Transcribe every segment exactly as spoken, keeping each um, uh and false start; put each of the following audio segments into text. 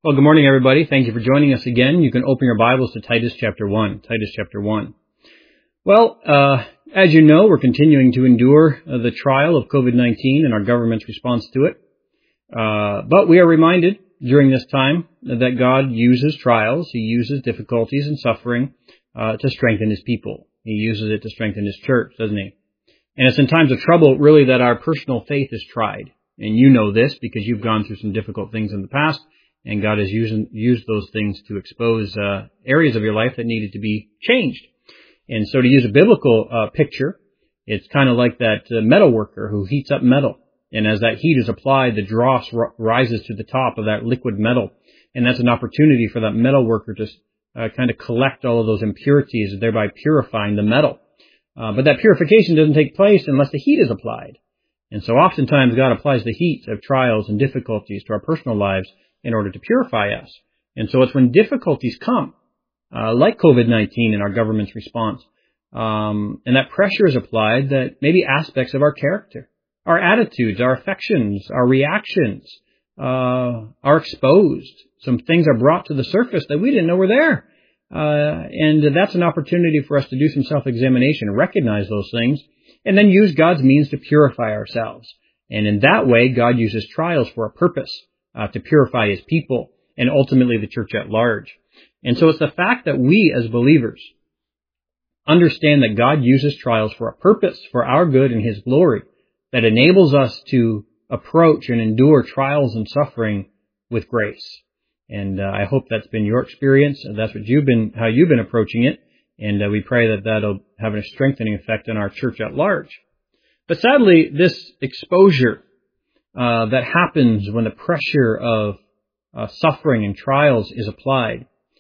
Well, good morning, everybody. Thank you for joining us again. You can open your Bibles to Titus chapter one. Titus chapter one. Well, uh, as you know, we're continuing to endure uh, the trial of COVID nineteen and our government's response to it. Uh, but we are reminded during this time that God uses trials. He uses difficulties and suffering uh, to strengthen His people. He uses it to strengthen His church, doesn't He? And it's in times of trouble, really, that our personal faith is tried. And you know this because you've gone through some difficult things in the past. And God has used, used those things to expose uh, areas of your life that needed to be changed. And so to use a biblical uh, picture, it's kind of like that uh, metal worker who heats up metal. And as that heat is applied, the dross r- rises to the top of that liquid metal. And that's an opportunity for that metal worker to uh, kind of collect all of those impurities, thereby purifying the metal. Uh, but that purification doesn't take place unless the heat is applied. And so oftentimes God applies the heat of trials and difficulties to our personal lives in order to purify us. And so it's when difficulties come, uh, like COVID nineteen and our government's response, um, and that pressure is applied that maybe aspects of our character, our attitudes, our affections, our reactions, uh, are exposed. Some things are brought to the surface that we didn't know were there. Uh, and that's an opportunity for us to do some self-examination, recognize those things, and then use God's means to purify ourselves. And in that way, God uses trials for a purpose. Uh, to purify His people and ultimately the church at large. And so it's the fact that we as believers understand that God uses trials for a purpose, for our good and His glory, that enables us to approach and endure trials and suffering with grace. And uh, I hope that's been your experience. That's what you've been, how you've been approaching it. And uh, we pray that that'll have a strengthening effect on our church at large. But sadly, this exposure Uh, that happens when the pressure of uh, suffering and trials is applied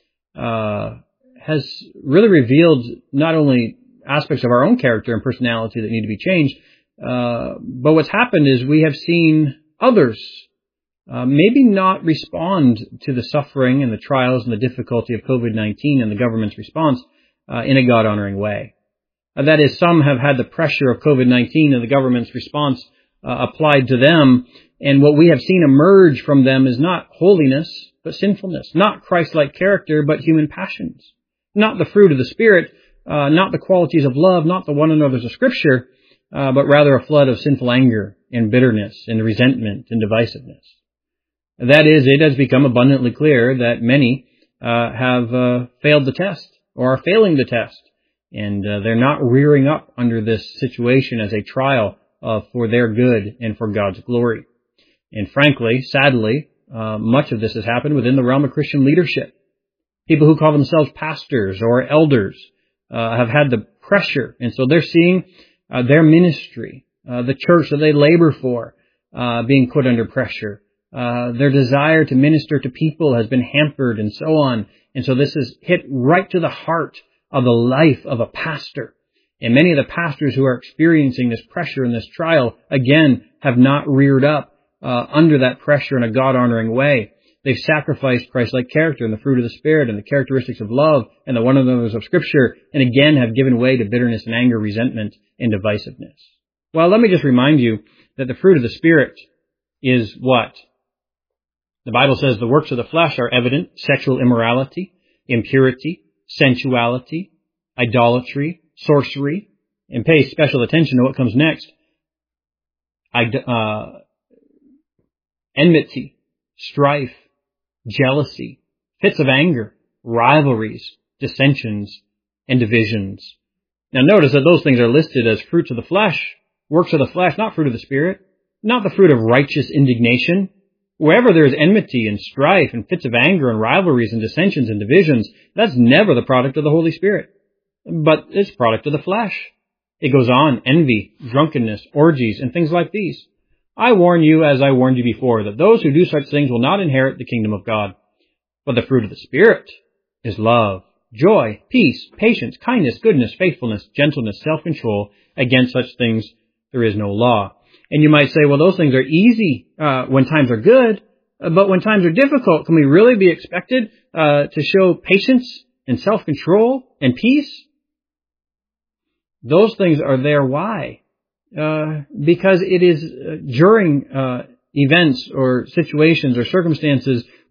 uh, has really revealed not only aspects of our own character and personality that need to be changed, uh, but what's happened is we have seen others uh, maybe not respond to the suffering and the trials and the difficulty of COVID nineteen and the government's response uh, in a God-honoring way. Uh, that is, some have had the pressure of COVID nineteen and the government's response Uh, applied to them, and what we have seen emerge from them is not holiness, but sinfulness, not Christ-like character, but human passions, not the fruit of the Spirit, uh, not the qualities of love, not the one another's of Scripture, uh, but rather a flood of sinful anger and bitterness and resentment and divisiveness. That is, it has become abundantly clear that many uh, have uh, failed the test or are failing the test, and uh, they're not rearing up under this situation as a trial Uh, for their good and for God's glory. And frankly, sadly, uh, much of this has happened within the realm of Christian leadership. People who call themselves pastors or elders uh, have had the pressure, and so they're seeing uh, their ministry, uh, the church that they labor for, uh, being put under pressure. Uh, their desire to minister to people has been hampered and so on. And so this has hit right to the heart of the life of a pastor. And many of the pastors who are experiencing this pressure and this trial, again, have not reared up uh, under that pressure in a God-honoring way. They've sacrificed Christ-like character and the fruit of the Spirit and the characteristics of love and the one another's of Scripture, and again have given way to bitterness and anger, resentment, and divisiveness. Well, let me just remind you that the fruit of the Spirit is what? The Bible says the works of the flesh are evident: sexual immorality, impurity, sensuality, idolatry, sorcery, and pay special attention to what comes next. Uh, enmity, strife, jealousy, fits of anger, rivalries, dissensions, and divisions. Now notice that those things are listed as fruits of the flesh, works of the flesh, not fruit of the Spirit, not the fruit of righteous indignation. Wherever there is enmity and strife and fits of anger and rivalries and dissensions and divisions, that's never the product of the Holy Spirit, but it's product of the flesh. It goes on: envy, drunkenness, orgies, and things like these. I warn you, as I warned you before, that those who do such things will not inherit the kingdom of God. But the fruit of the Spirit is love, joy, peace, patience, kindness, goodness, faithfulness, gentleness, self-control. Against such things there is no law. And you might say, well, those things are easy uh, when times are good, but when times are difficult, can we really be expected uh, to show patience and self-control and peace? Those things are there. Why? Uh, because it is uh, during uh, events or situations or circumstances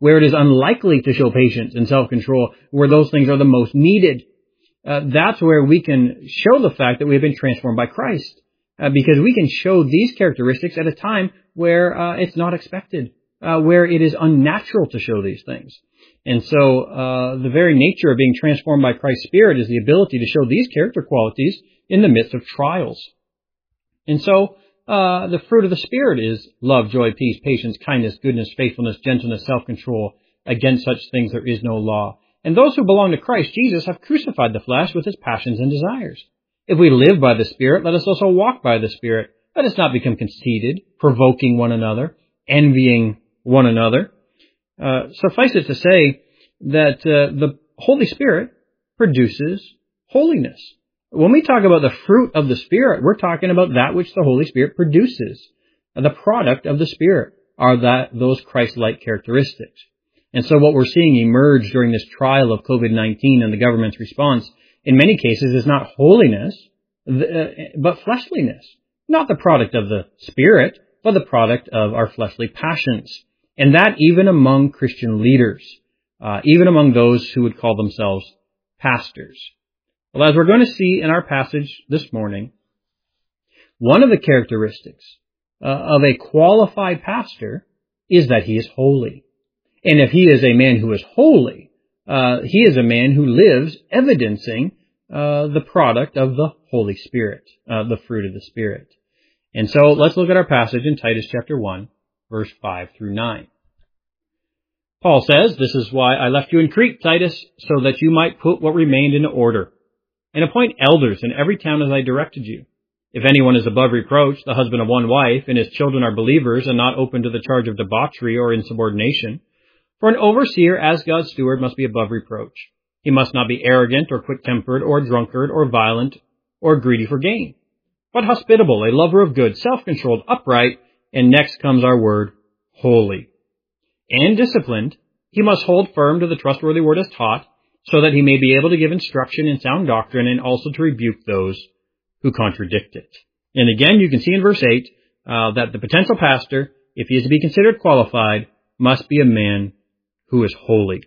where it is unlikely to show patience and self-control, where those things are the most needed. Uh, that's where we can show the fact that we have been transformed by Christ, uh, because we can show these characteristics at a time where uh, it's not expected, uh, where it is unnatural to show these things. And so uh, the very nature of being transformed by Christ's Spirit is the ability to show these character qualities in the midst of trials. And so uh, the fruit of the Spirit is love, joy, peace, patience, kindness, goodness, faithfulness, gentleness, self-control. Against such things there is no law. And those who belong to Christ Jesus have crucified the flesh with its passions and desires. If we live by the Spirit, let us also walk by the Spirit. Let us not become conceited, provoking one another, envying one another. Uh, suffice it to say that uh, the Holy Spirit produces holiness. When we talk about the fruit of the Spirit, we're talking about that which the Holy Spirit produces. The product of the Spirit are that those Christ-like characteristics. And so what we're seeing emerge during this trial of COVID nineteen and the government's response, in many cases, is not holiness, but fleshliness. Not the product of the Spirit, but the product of our fleshly passions. And that even among Christian leaders, uh, even among those who would call themselves pastors. Well, as we're going to see in our passage this morning, one of the characteristics uh, of a qualified pastor is that he is holy. And if he is a man who is holy, uh, he is a man who lives evidencing uh, the product of the Holy Spirit, uh, the fruit of the Spirit. And so let's look at our passage in Titus chapter one, verse five through nine. Paul says, "This is why I left you in Crete, Titus, so that you might put what remained into order, and appoint elders in every town as I directed you. If anyone is above reproach, the husband of one wife, and his children are believers and not open to the charge of debauchery or insubordination, for an overseer as God's steward must be above reproach. He must not be arrogant or quick-tempered or drunkard or violent or greedy for gain, but hospitable, a lover of good, self-controlled, upright," and next comes our word, holy. "And disciplined, he must hold firm to the trustworthy word as taught, so that he may be able to give instruction in sound doctrine and also to rebuke those who contradict it." And again, you can see in verse eight uh, that the potential pastor, if he is to be considered qualified, must be a man who is holy.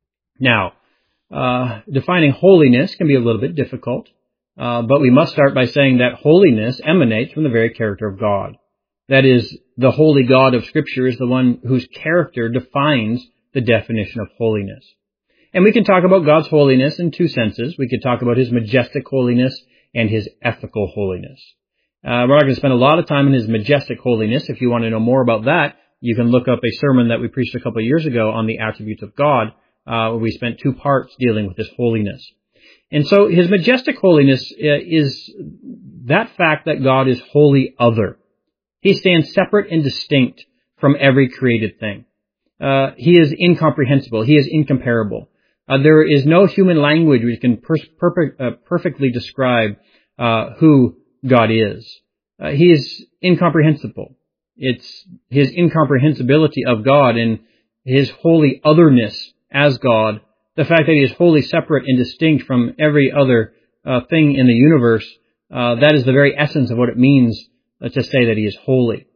Now, uh, defining holiness can be a little bit difficult, uh, but we must start by saying that holiness emanates from the very character of God. That is, the holy God of Scripture is the one whose character defines the definition of holiness. And we can talk about God's holiness in two senses. We could talk about his majestic holiness and his ethical holiness. Uh, we're not going to spend a lot of time in his majestic holiness. If you want to know more about that, you can look up a sermon that we preached a couple of years ago on the attributes of God, uh, where we spent two parts dealing with his holiness. And so his majestic holiness is that fact that God is wholly other. He stands separate and distinct from every created thing. Uh, he is incomprehensible. He is incomparable. Uh, there is no human language which can per- per- uh, perfectly describe uh, who God is. Uh, he is incomprehensible. It's his incomprehensibility of God and his holy otherness as God, the fact that he is wholly separate and distinct from every other uh, thing in the universe, uh, that is the very essence of what it means uh, to say that he is holy.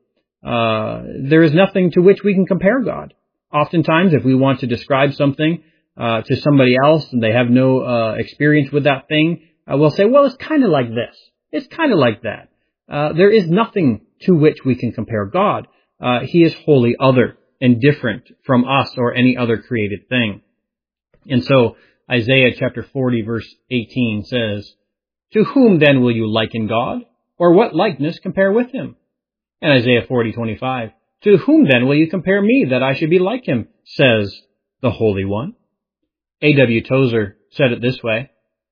Uh, there is nothing to which we can compare God. Oftentimes, if we want to describe something uh, to somebody else and they have no uh, experience with that thing, uh, we'll say, well, it's kind of like this. It's kind of like that. Uh, there is nothing to which we can compare God. Uh, he is wholly other and different from us or any other created thing. And so Isaiah chapter forty verse eighteen says, "To whom then will you liken God? Or what likeness compare with him?" And Isaiah forty twenty-five, "To whom then will you compare me that I should be like him? Says the Holy One." A W Tozer said it this way,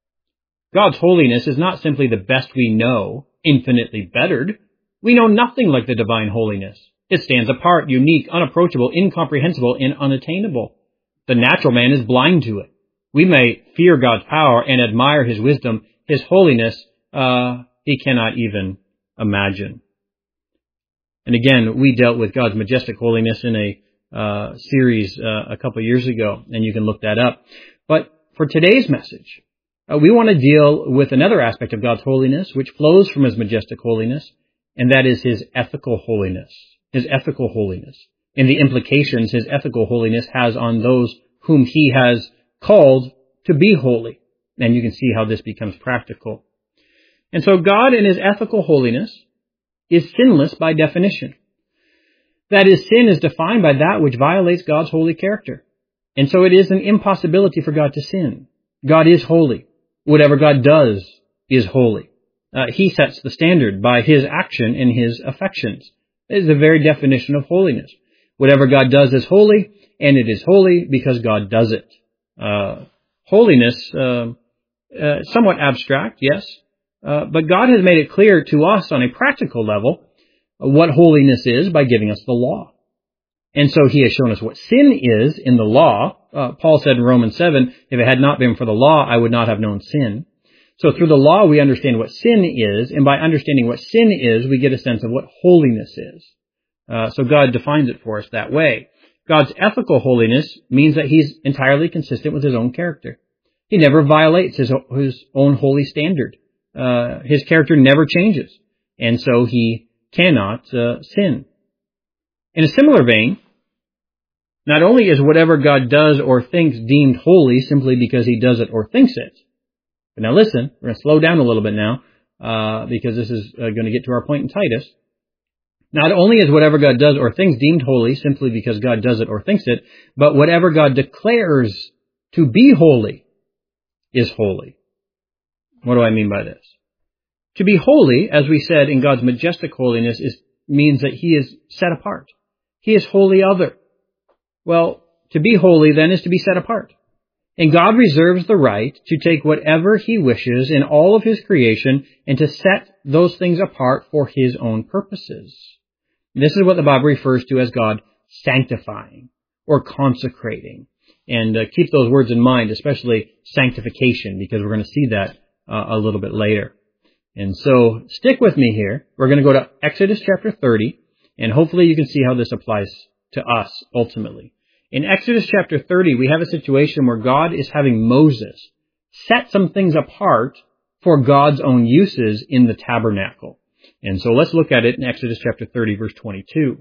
"God's holiness is not simply the best we know, infinitely bettered. We know nothing like the divine holiness. It stands apart, unique, unapproachable, incomprehensible, and unattainable. The natural man is blind to it. We may fear God's power and admire his wisdom. His holiness, uh, he cannot even imagine." And again, we dealt with God's majestic holiness in a uh, series uh, a couple years ago, and you can look that up. But for today's message, uh, we want to deal with another aspect of God's holiness, which flows from his majestic holiness, and that is his ethical holiness. His ethical holiness. and the implications his ethical holiness has on those whom he has called to be holy. And you can see how this becomes practical. And so God in his ethical holiness is sinless by definition. That is, sin is defined by that which violates God's holy character. And so it is an impossibility for God to sin. God is holy. Whatever God does is holy. Uh, he sets the standard by his action and his affections. It is the very definition of holiness. Whatever God does is holy, and it is holy because God does it. Uh, holiness, uh, uh, somewhat abstract, yes, uh, but God has made it clear to us on a practical level what holiness is by giving us the law. And so he has shown us what sin is in the law. Uh, Paul said in Romans seven, if it had not been for the law, I would not have known sin. So through the law, we understand what sin is, and by understanding what sin is, we get a sense of what holiness is. Uh, so God defines it for us that way. God's ethical holiness means that he's entirely consistent with his own character. He never violates his, his own holy standard. Uh, his character never changes, and so he cannot uh, sin. In a similar vein, not only is whatever God does or thinks deemed holy simply because he does it or thinks it, but now listen, we're going to slow down a little bit now uh, because this is uh, going to get to our point in Titus. Not only is whatever God does or thinks deemed holy simply because God does it or thinks it, but whatever God declares to be holy is holy. What do I mean by this? To be holy, as we said in God's majestic holiness, is means that he is set apart. He is wholly other. Well, to be holy then is to be set apart. And God reserves the right to take whatever he wishes in all of his creation and to set those things apart for his own purposes. This is what the Bible refers to as God sanctifying or consecrating. And uh, keep those words in mind, especially sanctification, because we're going to see that uh, a little bit later. And so stick with me here. We're going to go to Exodus chapter thirty, and hopefully you can see how this applies to us ultimately. In Exodus chapter thirty, we have a situation where God is having Moses set some things apart for God's own uses in the tabernacle. And so let's look at it in Exodus chapter thirty, verse twenty-two.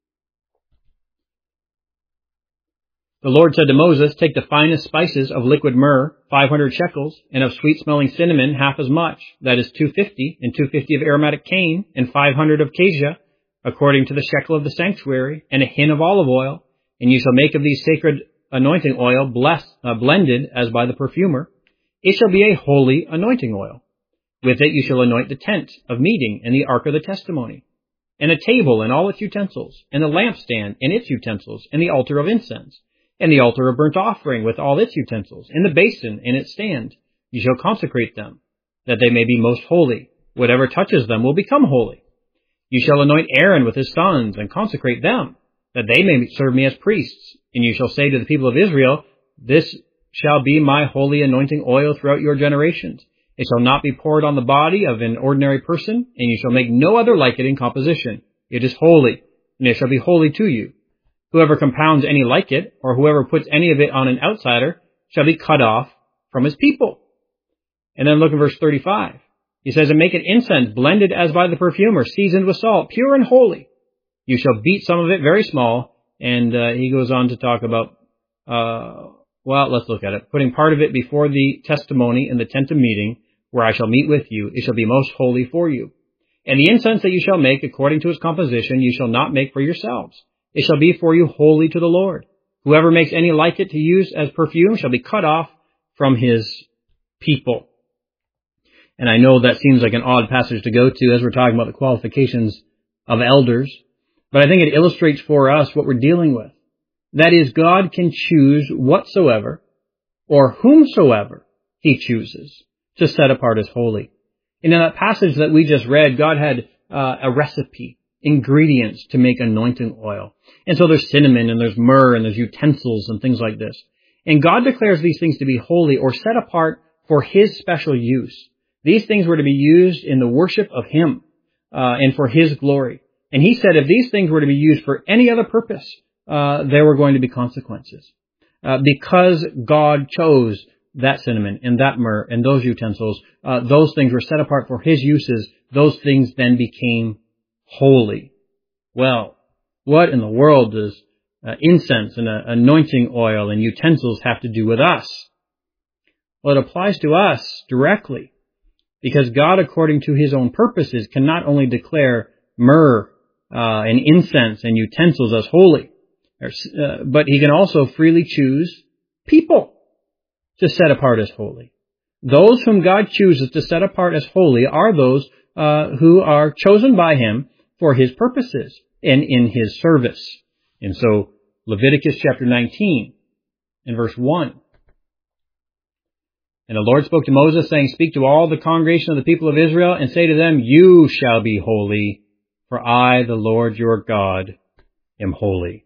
The Lord said to Moses, take the finest spices of liquid myrrh, five hundred shekels, and of sweet-smelling cinnamon, half as much, that is two hundred fifty, and two hundred fifty of aromatic cane, and five hundred of cassia, according to the shekel of the sanctuary, and a hin of olive oil, and you shall make of these sacred anointing oil blessed, uh, blended as by the perfumer. It shall be a holy anointing oil. With it you shall anoint the tent of meeting, and the ark of the testimony, and a table and all its utensils, and the lampstand and its utensils, and the altar of incense, and the altar of burnt offering with all its utensils, and the basin and its stand. You shall consecrate them, that they may be most holy. Whatever touches them will become holy. You shall anoint Aaron with his sons, and consecrate them, that they may serve me as priests. And you shall say to the people of Israel, this shall be my holy anointing oil throughout your generations. It shall not be poured on the body of an ordinary person, and you shall make no other like it in composition. It is holy, and it shall be holy to you. Whoever compounds any like it, or whoever puts any of it on an outsider, shall be cut off from his people. And then look at verse thirty-five. He says, and make an incense blended as by the perfumer, seasoned with salt, pure and holy. You shall beat some of it very small. And uh, he goes on to talk about, uh, well, let's look at it. Putting part of it before the testimony in the tent of meeting, where I shall meet with you, it shall be most holy for you. And the incense that you shall make according to its composition, you shall not make for yourselves. It shall be for you holy to the Lord. Whoever makes any like it to use as perfume shall be cut off from his people. And I know that seems like an odd passage to go to as we're talking about the qualifications of elders, but I think it illustrates for us what we're dealing with. That is, God can choose whatsoever or whomsoever he chooses to set apart as holy. And in that passage that we just read, God had uh, a recipe, ingredients to make anointing oil. And so there's cinnamon and there's myrrh and there's utensils and things like this. And God declares these things to be holy or set apart for his special use. These things were to be used in the worship of him uh, and for his glory. And he said if these things were to be used for any other purpose, uh, there were going to be consequences. Uh, because God chose that cinnamon and that myrrh and those utensils, uh, those things were set apart for his uses. Those things then became holy. Well, What in the world does uh, incense and uh, anointing oil and utensils have to do with us? Well, it applies to us directly, because God, according to his own purposes, can not only declare myrrh uh, and incense and utensils as holy, uh, but he can also freely choose people to set apart as holy. Those whom God chooses to set apart as holy are those uh, who are chosen by him for his purposes and in his service. And so Leviticus chapter nineteen and verse one. And the Lord spoke to Moses, saying, Speak to all the congregation of the people of Israel, and say to them, You shall be holy, for I, the Lord your God, am holy.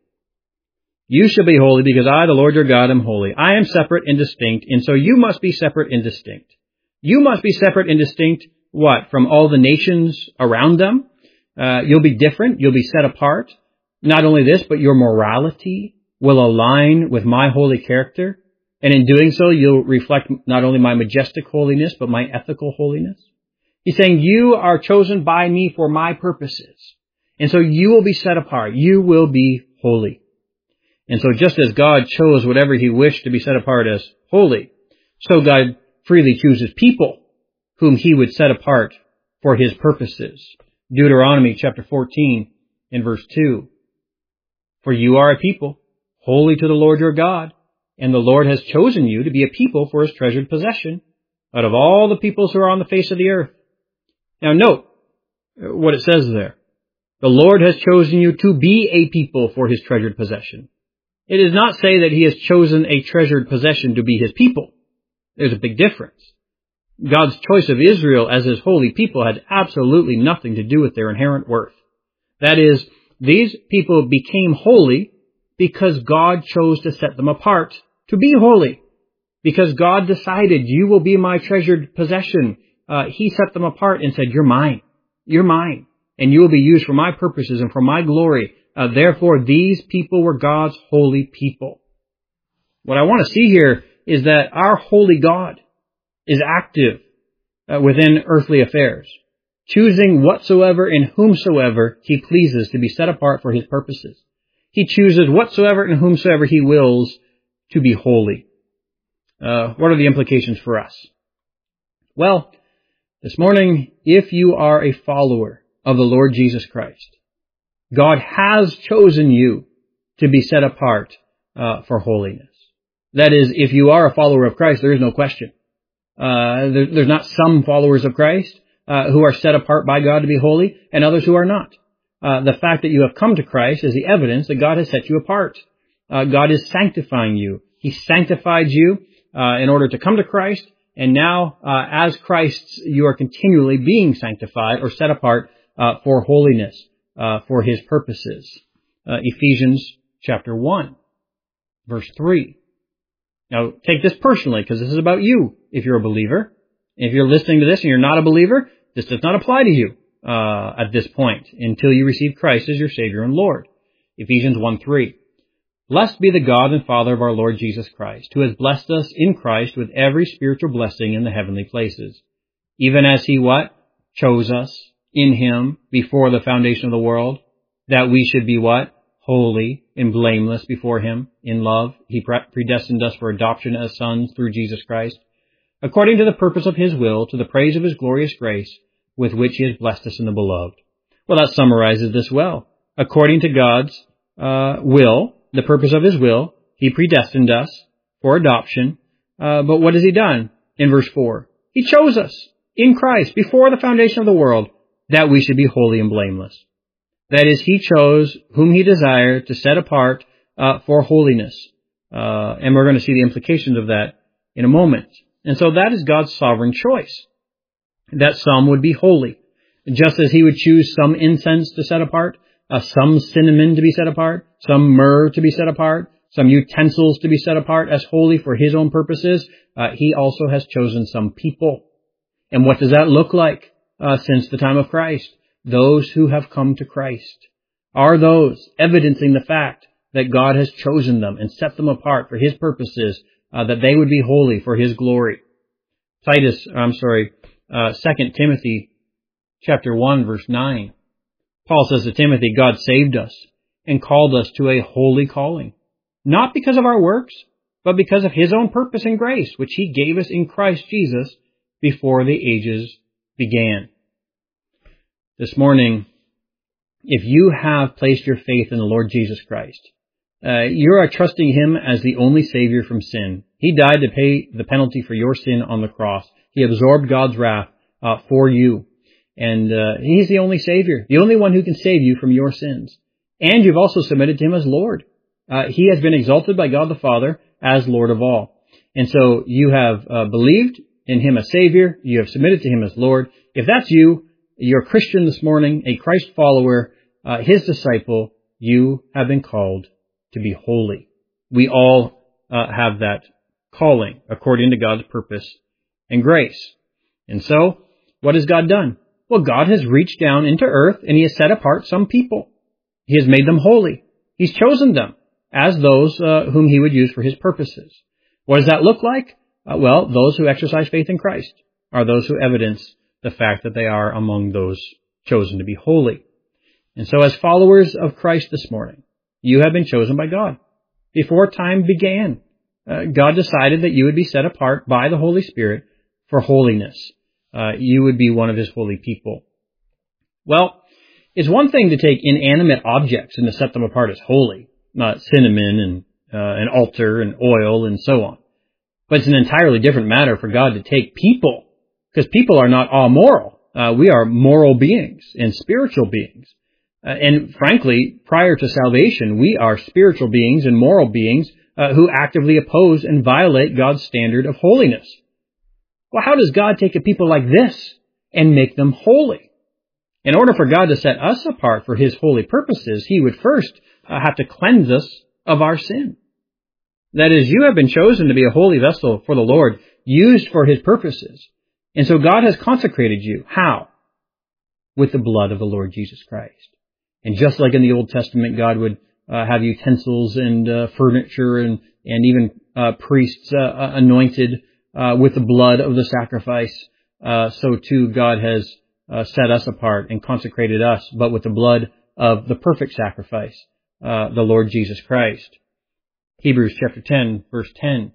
You shall be holy, because I, the Lord your God, am holy. I am separate and distinct, and so you must be separate and distinct. You must be separate and distinct, what? From all the nations around them? Uh, you'll be different. You'll be set apart. Not only this, but your morality will align with my holy character. And in doing so, you'll reflect not only my majestic holiness, but my ethical holiness. He's saying, you are chosen by me for my purposes. And so you will be set apart. You will be holy. And so just as God chose whatever he wished to be set apart as holy, so God freely chooses people whom he would set apart for his purposes. Deuteronomy chapter fourteen and verse two. For you are a people, holy to the Lord your God. And the Lord has chosen you to be a people for his treasured possession out of all the peoples who are on the face of the earth. Now note what it says there. The Lord has chosen you to be a people for his treasured possession. It does not say that he has chosen a treasured possession to be his people. There's a big difference. God's choice of Israel as his holy people had absolutely nothing to do with their inherent worth. That is, these people became holy because God chose to set them apart to be holy. Because God decided, you will be my treasured possession. Uh, he set them apart and said, you're mine. You're mine. And you will be used for my purposes and for my glory. Uh, therefore, these people were God's holy people. What I want to see here is that our holy God is active uh, within earthly affairs, choosing whatsoever and whomsoever he pleases to be set apart for his purposes. He chooses whatsoever and whomsoever he wills to be holy. Uh, what are the implications for us? Well, this morning, if you are a follower of the Lord Jesus Christ, God has chosen you to be set apart uh, for holiness. That is, if you are a follower of Christ, there is no question. Uh, there, there's not some followers of Christ uh, who are set apart by God to be holy and others who are not. Uh, the fact that you have come to Christ is the evidence that God has set you apart. Uh, God is sanctifying you. He sanctified you uh, in order to come to Christ, and now, uh, as Christ's, you are continually being sanctified or set apart uh, for holiness, uh, for his purposes. Uh, Ephesians chapter one, verse three. Now, take this personally, because this is about you if you're a believer. If you're listening to this and you're not a believer, this does not apply to you. Uh, at this point, until you receive Christ as your Savior and Lord. Ephesians one three. Blessed be the God and Father of our Lord Jesus Christ, who has blessed us in Christ with every spiritual blessing in the heavenly places. Even as he what? Chose us in him before the foundation of the world, that we should be what? Holy and blameless before him in love. He predestined us for adoption as sons through Jesus Christ, according to the purpose of his will, to the praise of his glorious grace, with which he has blessed us in the beloved. Well, that summarizes this well. According to God's uh, will, the purpose of his will, he predestined us for adoption. Uh, but what has he done? In verse four, he chose us in Christ before the foundation of the world, that we should be holy and blameless. That is, he chose whom he desired to set apart uh, for holiness. Uh, and we're going to see the implications of that in a moment. And so that is God's sovereign choice, that some would be holy. Just as he would choose some incense to set apart, uh, some cinnamon to be set apart, some myrrh to be set apart, some utensils to be set apart as holy for his own purposes, uh, he also has chosen some people. And what does that look like uh, since the time of Christ? Those who have come to Christ are those evidencing the fact that God has chosen them and set them apart for his purposes, uh, that they would be holy for his glory. Titus, I'm sorry, uh, Second Timothy chapter one, verse nine. Paul says to Timothy, God saved us and called us to a holy calling, not because of our works, but because of his own purpose and grace, which he gave us in Christ Jesus before the ages began. This morning, if you have placed your faith in the Lord Jesus Christ, uh, you are trusting him as the only Savior from sin. He died to pay the penalty for your sin on the cross. He absorbed God's wrath uh, for you. And uh, he's the only Savior, the only one who can save you from your sins. And you've also submitted to him as Lord. Uh, he has been exalted by God the Father as Lord of all. And so you have uh, believed in him as Savior. You have submitted to him as Lord. If that's you, you're a Christian this morning, a Christ follower, uh, his disciple, you have been called to be holy. We all uh, have that calling according to God's purpose and grace. And so, what has God done? Well, God has reached down into earth and he has set apart some people. He has made them holy. He's chosen them as those uh, whom he would use for his purposes. What does that look like? Uh, well, those who exercise faith in Christ are those who evidence the fact that they are among those chosen to be holy. And so as followers of Christ this morning, you have been chosen by God. Before time began, uh, God decided that you would be set apart by the Holy Spirit for holiness. Uh, you would be one of his holy people. Well, it's one thing to take inanimate objects and to set them apart as holy, not cinnamon and uh, an altar and oil and so on. But it's an entirely different matter for God to take people, because people are not all moral. Uh, we are moral beings and spiritual beings. Uh, and frankly, prior to salvation, we are spiritual beings and moral beings uh, who actively oppose and violate God's standard of holiness. Well, how does God take a people like this and make them holy? In order for God to set us apart for his holy purposes, he would first uh, have to cleanse us of our sin. That is, you have been chosen to be a holy vessel for the Lord, used for his purposes. And so God has consecrated you. How? With the blood of the Lord Jesus Christ. And just like in the Old Testament, God would uh, have utensils and uh, furniture and, and even uh, priests uh, anointed uh, with the blood of the sacrifice, uh, so too God has uh, set us apart and consecrated us, but with the blood of the perfect sacrifice, uh, the Lord Jesus Christ. Hebrews chapter ten, verse ten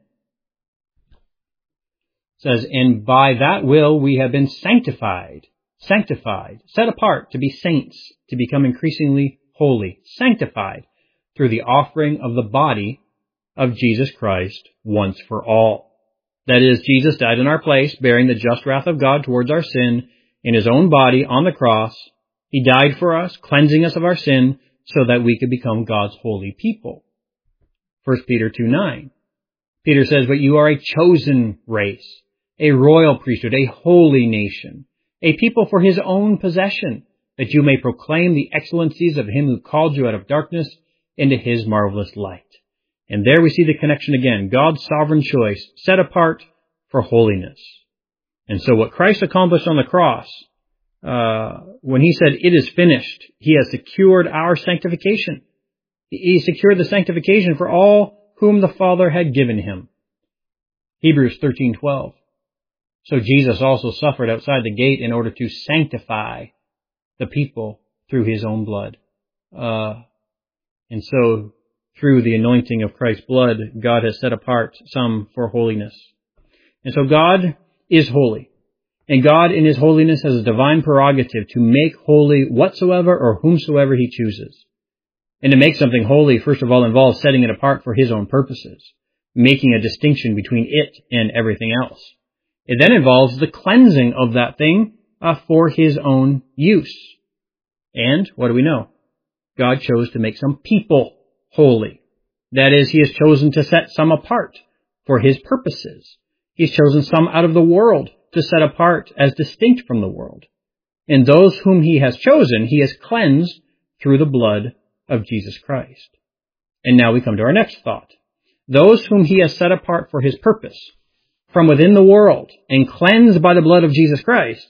says, "And by that will we have been sanctified, sanctified, set apart to be saints, to become increasingly holy, sanctified through the offering of the body of Jesus Christ once for all." That is, Jesus died in our place, bearing the just wrath of God towards our sin in his own body on the cross. He died for us, cleansing us of our sin so that we could become God's holy people. First Peter two nine. Peter says, "But you are a chosen race, a royal priesthood, a holy nation, a people for his own possession, that you may proclaim the excellencies of him who called you out of darkness into his marvelous light." And there we see the connection again. God's sovereign choice, set apart for holiness. And so what Christ accomplished on the cross, uh, when he said, "It is finished," he has secured our sanctification. He secured the sanctification for all whom the Father had given him. Hebrews thirteen twelve. So Jesus also suffered outside the gate in order to sanctify the people through his own blood. Uh, and so through the anointing of Christ's blood, God has set apart some for holiness. And so God is holy. And God in his holiness has a divine prerogative to make holy whatsoever or whomsoever he chooses. And to make something holy, first of all, involves setting it apart for his own purposes, making a distinction between it and everything else. It then involves the cleansing of that thing uh, for his own use. And what do we know? God chose to make some people holy. That is, he has chosen to set some apart for his purposes. He's chosen some out of the world to set apart as distinct from the world. And those whom he has chosen, he has cleansed through the blood of Jesus Christ. And now we come to our next thought. Those whom he has set apart for his purpose from within the world and cleansed by the blood of Jesus Christ,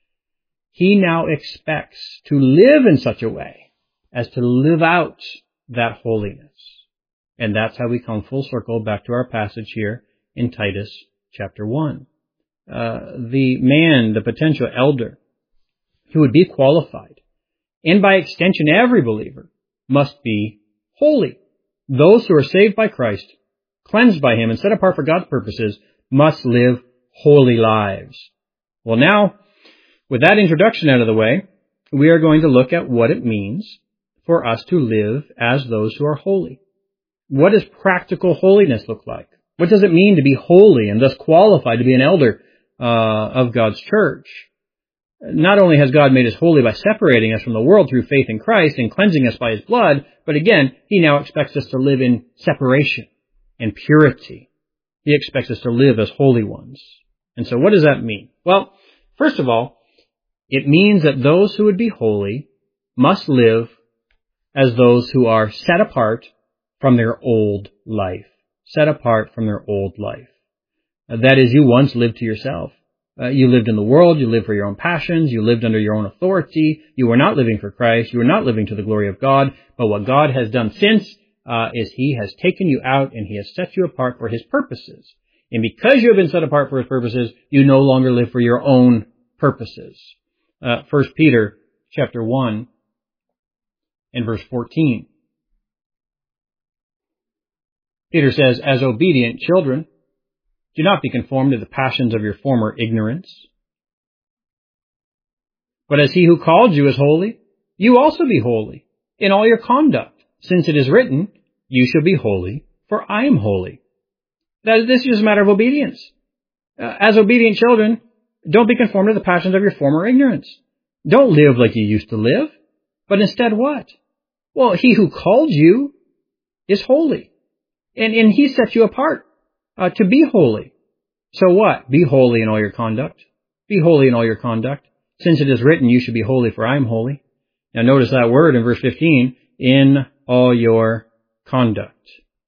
he now expects to live in such a way as to live out that holiness. And that's how we come full circle back to our passage here in Titus chapter one. Uh, the man, the potential elder, who would be qualified, and by extension every believer, must be holy. Those who are saved by Christ, cleansed by Him, and set apart for God's purposes must live holy lives. Well, now, with that introduction out of the way, we are going to look at what it means for us to live as those who are holy. What does practical holiness look like? What does it mean to be holy and thus qualified to be an elder uh, of God's church? Not only has God made us holy by separating us from the world through faith in Christ and cleansing us by His blood, but again, He now expects us to live in separation and purity. He expects us to live as holy ones. And so what does that mean? Well, first of all, it means that those who would be holy must live as those who are set apart from their old life. Set apart from their old life. That is, you once lived to yourself. Uh, you lived in the world, you lived for your own passions, you lived under your own authority, you were not living for Christ, you were not living to the glory of God, but what God has done since uh, is He has taken you out and He has set you apart for His purposes. And because you have been set apart for His purposes, you no longer live for your own purposes. Uh, First Peter chapter one and verse fourteen. Peter says, as obedient children, do not be conformed to the passions of your former ignorance. But as He who called you is holy, you also be holy in all your conduct, since it is written, you shall be holy, for I am holy. That, this is just a matter of obedience. Uh, as obedient children, don't be conformed to the passions of your former ignorance. Don't live like you used to live, but instead what? Well, He who called you is holy, and, and He set you apart uh, to be holy. So what? Be holy in all your conduct. Be holy in all your conduct. Since it is written, you should be holy, for I am holy. Now notice that word in verse fifteen, in all your conduct.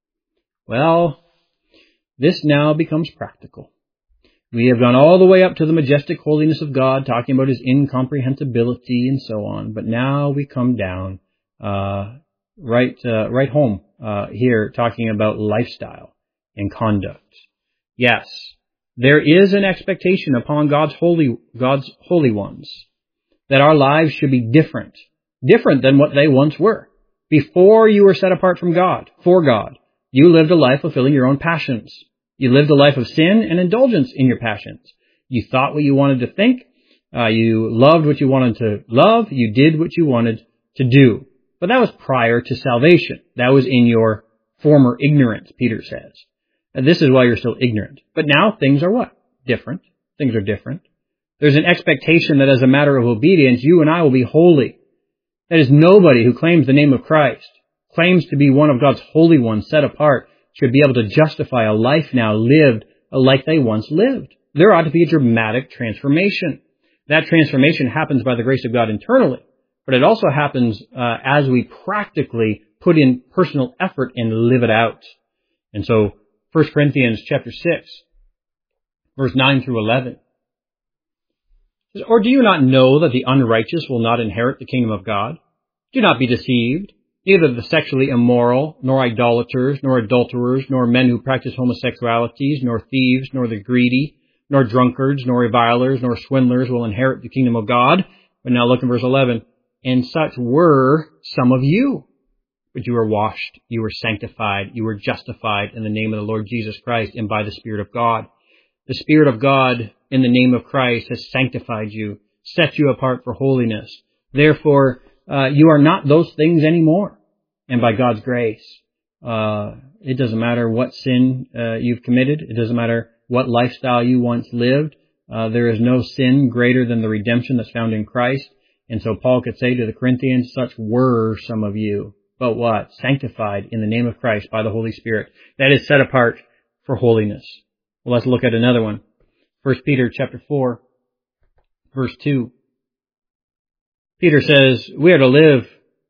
Well, this now becomes practical. We have gone all the way up to the majestic holiness of God, talking about His incomprehensibility and so on. But now we come down uh, right uh, right home uh, here, talking about lifestyle and conduct. Yes, there is an expectation upon God's holy God's holy ones that our lives should be different, different than what they once were. Before you were set apart from God, for God, you lived a life fulfilling your own passions. You lived a life of sin and indulgence in your passions. You thought what you wanted to think. Uh, you loved what you wanted to love. You did what you wanted to do. But that was prior to salvation. That was in your former ignorance, Peter says. And this is why you're still ignorant. But now things are what? Different. Things are different. There's an expectation that as a matter of obedience, you and I will be holy. That is, nobody who claims the name of Christ, claims to be one of God's holy ones set apart, should be able to justify a life now lived like they once lived. There ought to be a dramatic transformation. That transformation happens by the grace of God internally, but it also happens uh, as we practically put in personal effort and live it out. And so, First Corinthians chapter six, verse nine through eleven. Says, or do you not know that the unrighteous will not inherit the kingdom of God? Do not be deceived. Neither the sexually immoral, nor idolaters, nor adulterers, nor men who practice homosexualities, nor thieves, nor the greedy, nor drunkards, nor revilers, nor swindlers will inherit the kingdom of God. But now look in verse eleven. And such were some of you. But you were washed, you were sanctified, you were justified in the name of the Lord Jesus Christ and by the Spirit of God. The Spirit of God in the name of Christ has sanctified you, set you apart for holiness. Therefore, Uh, you are not those things anymore. And by God's grace, uh, it doesn't matter what sin uh, you've committed. It doesn't matter what lifestyle you once lived. Uh, there is no sin greater than the redemption that's found in Christ. And so Paul could say to the Corinthians, such were some of you. But what? Sanctified in the name of Christ by the Holy Spirit. That is set apart for holiness. Well, let's look at another one. First Peter chapter four, verse two. Peter says, we are to live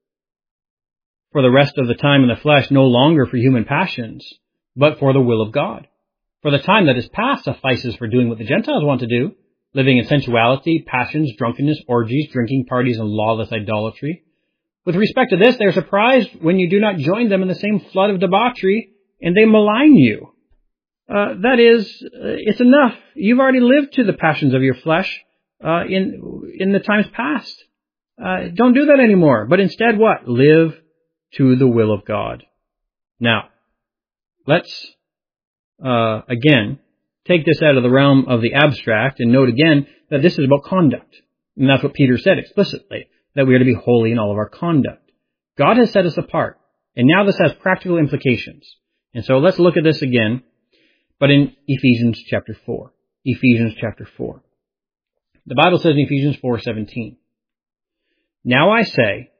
for the rest of the time in the flesh, no longer for human passions, but for the will of God. For the time that is past suffices for doing what the Gentiles want to do, living in sensuality, passions, drunkenness, orgies, drinking parties, and lawless idolatry. With respect to this, they are surprised when you do not join them in the same flood of debauchery, and they malign you. Uh, that is, uh, it's enough. You've already lived to the passions of your flesh uh, in in the times past. Uh, don't do that anymore. But instead what? Live to the will of God. Now, let's, uh, again, take this out of the realm of the abstract and note again that this is about conduct. And that's what Peter said explicitly, that we are to be holy in all of our conduct. God has set us apart. And now this has practical implications. And so let's look at this again, but in Ephesians chapter four. Ephesians chapter four. The Bible says in Ephesians four seventeen, Now I say,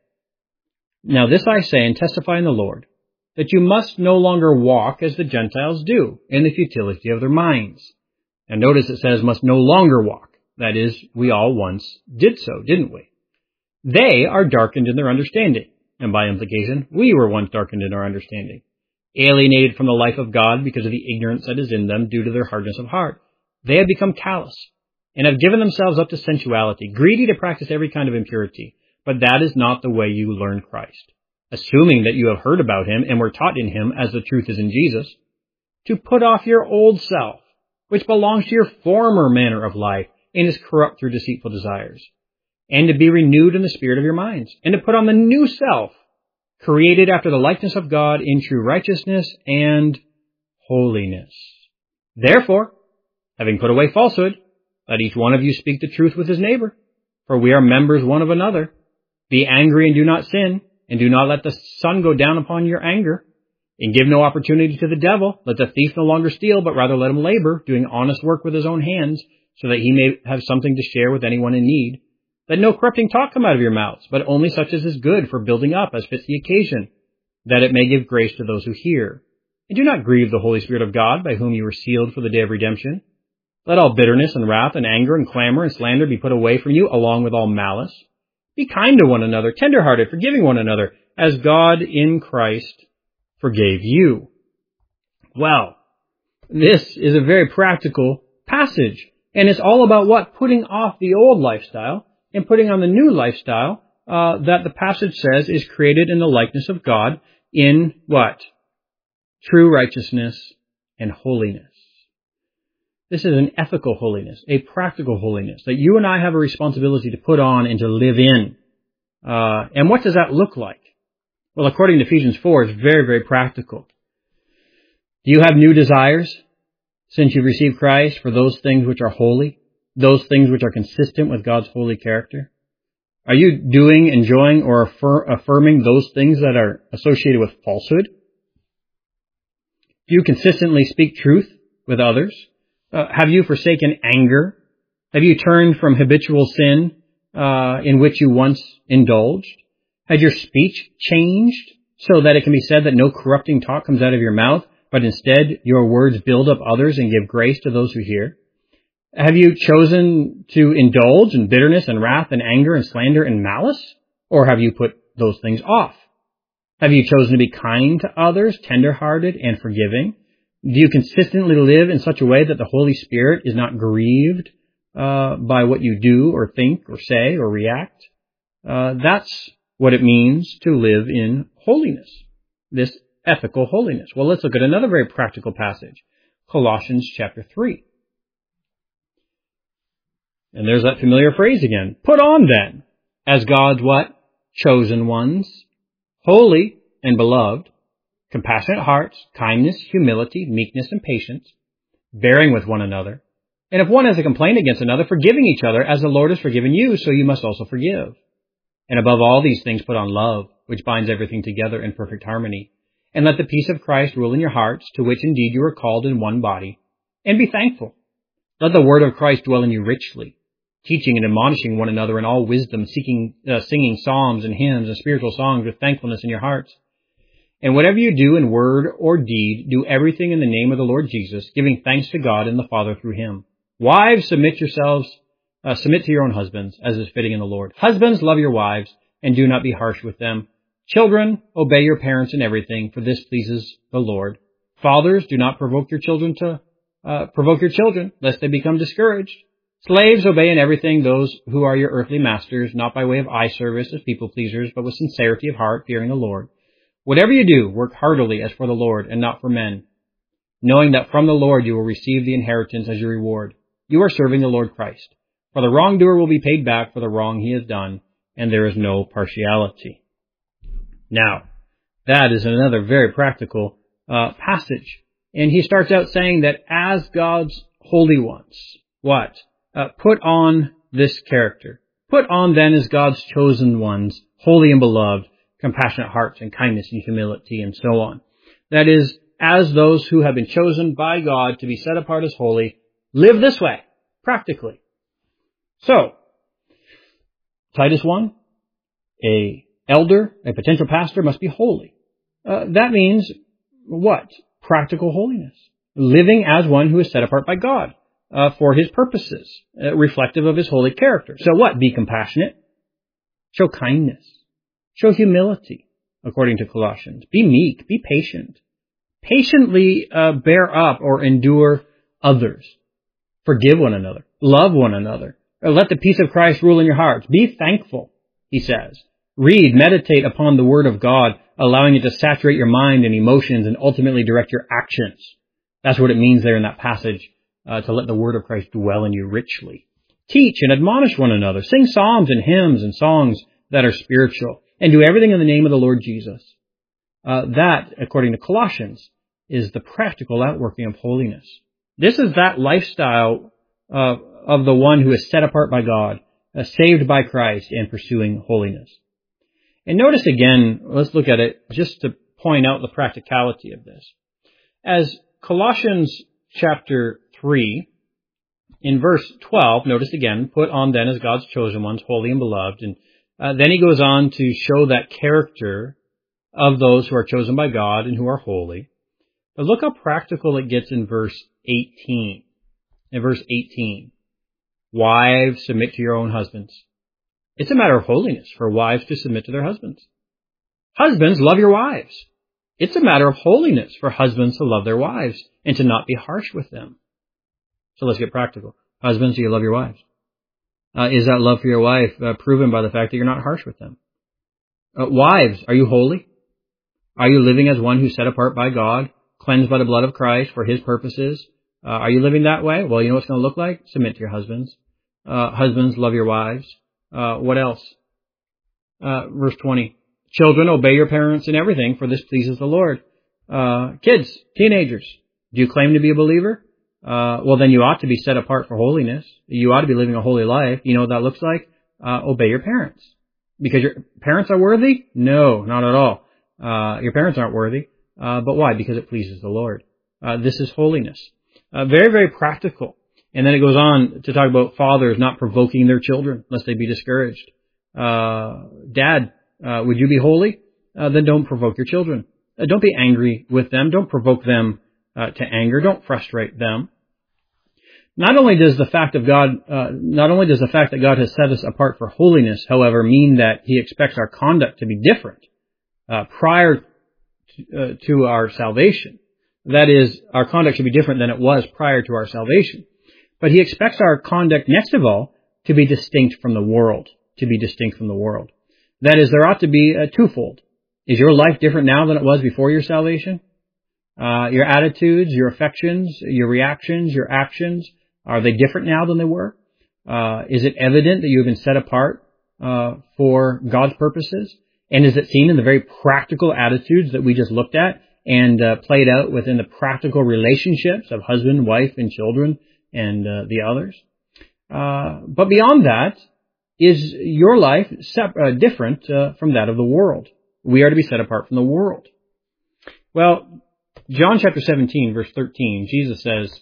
now this I say and testify in the Lord, that you must no longer walk as the Gentiles do, in the futility of their minds. And notice it says must no longer walk. That is, we all once did so, didn't we? They are darkened in their understanding. And by implication, we were once darkened in our understanding, alienated from the life of God because of the ignorance that is in them due to their hardness of heart. They have become callous and have given themselves up to sensuality, greedy to practice every kind of impurity. But that is not the way you learn Christ, assuming that you have heard about him and were taught in him as the truth is in Jesus, to put off your old self, which belongs to your former manner of life and is corrupt through deceitful desires, and to be renewed in the spirit of your minds, and to put on the new self, created after the likeness of God in true righteousness and holiness. Therefore, having put away falsehood, let each one of you speak the truth with his neighbor, for we are members one of another. Be angry and do not sin, and do not let the sun go down upon your anger, and give no opportunity to the devil. Let the thief no longer steal, but rather let him labor, doing honest work with his own hands, so that he may have something to share with anyone in need. Let no corrupting talk come out of your mouths, but only such as is good for building up as fits the occasion, that it may give grace to those who hear. And do not grieve the Holy Spirit of God, by whom you were sealed for the day of redemption. Let all bitterness and wrath and anger and clamor and slander be put away from you, along with all malice. Be kind to one another, tender-hearted, forgiving one another, as God in Christ forgave you. Well, this is a very practical passage, and it's all about what? Putting off the old lifestyle and putting on the new lifestyle uh, that the passage says is created in the likeness of God in what? True righteousness and holiness. This is an ethical holiness, a practical holiness that you and I have a responsibility to put on and to live in. Uh, and what does that look like? Well, according to Ephesians four, it's very, very practical. Do you have new desires since you've received Christ for those things which are holy, those things which are consistent with God's holy character? Are you doing, enjoying, or affir- affirming those things that are associated with falsehood? Do you consistently speak truth with others? Uh, have you forsaken anger? Have you turned from habitual sin uh, in which you once indulged? Has your speech changed so that it can be said that no corrupting talk comes out of your mouth, but instead your words build up others and give grace to those who hear? Have you chosen to indulge in bitterness and wrath and anger and slander and malice? Or have you put those things off? Have you chosen to be kind to others, tender-hearted and forgiving? Do you consistently live in such a way that the Holy Spirit is not grieved uh, by what you do or think or say or react? Uh, that's what it means to live in holiness, this ethical holiness. Well, let's look at another very practical passage, Colossians chapter three. And there's that familiar phrase again. Put on then, as God's what? Chosen ones, holy and beloved, compassionate hearts, kindness, humility, meekness, and patience, bearing with one another. And if one has a complaint against another, forgiving each other, as the Lord has forgiven you, so you must also forgive. And above all these things, put on love, which binds everything together in perfect harmony. And let the peace of Christ rule in your hearts, to which indeed you are called in one body. And be thankful. Let the word of Christ dwell in you richly, teaching and admonishing one another in all wisdom, seeking, uh, singing psalms and hymns and spiritual songs with thankfulness in your hearts. And whatever you do in word or deed, do everything in the name of the Lord Jesus, giving thanks to God and the Father through him. Wives, submit yourselves, uh, submit to your own husbands, as is fitting in the Lord. Husbands, love your wives, and do not be harsh with them. Children, obey your parents in everything, for this pleases the Lord. Fathers, do not provoke your children to uh, provoke your children, lest they become discouraged. Slaves, obey in everything those who are your earthly masters, not by way of eye service as people pleasers, but with sincerity of heart, fearing the Lord. Whatever you do, work heartily as for the Lord and not for men, knowing that from the Lord you will receive the inheritance as your reward. You are serving the Lord Christ. For the wrongdoer will be paid back for the wrong he has done, and there is no partiality. Now, That is another very practical uh, passage. And he starts out saying that as God's holy ones, what? Uh, put on this character. Put on then as God's chosen ones, holy and beloved, compassionate hearts and kindness and humility and so on. That is, as those who have been chosen by God to be set apart as holy, live this way, practically. So, Titus one, a elder, a potential pastor must be holy. Uh, that means what? Practical holiness. Living as one who is set apart by God uh, for his purposes, uh, reflective of his holy character. So what? Be compassionate. Show kindness. Show humility, according to Colossians. Be meek. Be patient. Patiently uh, bear up or endure others. Forgive one another. Love one another. Or let the peace of Christ rule in your hearts. Be thankful, he says. Read, meditate upon the Word of God, allowing it to saturate your mind and emotions and ultimately direct your actions. That's what it means there in that passage, uh, to let the Word of Christ dwell in you richly. Teach and admonish one another. Sing psalms and hymns and songs that are spiritual. And do everything in the name of the Lord Jesus. Uh, that, according to Colossians, is the practical outworking of holiness. This is that lifestyle uh, of the one who is set apart by God, uh, saved by Christ, and pursuing holiness. And notice again, let's look at it just to point out the practicality of this. As Colossians chapter three, in verse twelve, notice again, put on then as God's chosen ones, holy and beloved. And uh, then he goes on to show that character of those who are chosen by God and who are holy. But look how practical it gets in verse eighteen. In verse eighteen, wives, submit to your own husbands. It's a matter of holiness for wives to submit to their husbands. Husbands, love your wives. It's a matter of holiness for husbands to love their wives and to not be harsh with them. So let's get practical. Husbands, do you love your wives? Uh, is that love for your wife uh, proven by the fact that you're not harsh with them? Uh, wives, are you holy? Are you living as one who's set apart by God, cleansed by the blood of Christ for his purposes? Uh, are you living that way? Well, you know what it's going to look like? Submit to your husbands. Uh, husbands, love your wives. Uh, what else? Uh, verse twenty. Children, obey your parents in everything, for this pleases the Lord. Uh, kids, teenagers, do you claim to be a believer? Uh, well, then you ought to be set apart for holiness. You ought to be living a holy life. You know what that looks like? Uh, obey your parents. Because your parents are worthy? No, not at all. Uh, your parents aren't worthy. Uh, but why? Because it pleases the Lord. Uh, this is holiness. Uh, very, very practical. And then it goes on to talk about fathers not provoking their children, lest they be discouraged. Uh, dad, uh, would you be holy? Uh, then don't provoke your children. Uh, don't be angry with them. Don't provoke them uh, to anger. Don't frustrate them. Not only does the fact of God, uh, not only does the fact that God has set us apart for holiness, however, mean that he expects our conduct to be different uh, prior to, uh, to our salvation. That is, our conduct should be different than it was prior to our salvation. But he expects our conduct, next of all, to be distinct from the world. To be distinct from the world. That is, there ought to be a twofold. Is your life different now than it was before your salvation? Uh, your attitudes, your affections, your reactions, your actions, are they different now than they were? Uh, is it evident that you have been set apart uh, for God's purposes? And is it seen in the very practical attitudes that we just looked at and uh, played out within the practical relationships of husband, wife, and children, and uh, the others? Uh, but beyond that, is your life sep- uh, different uh, from that of the world? We are to be set apart from the world. Well, John chapter seventeen, verse thirteen, Jesus says,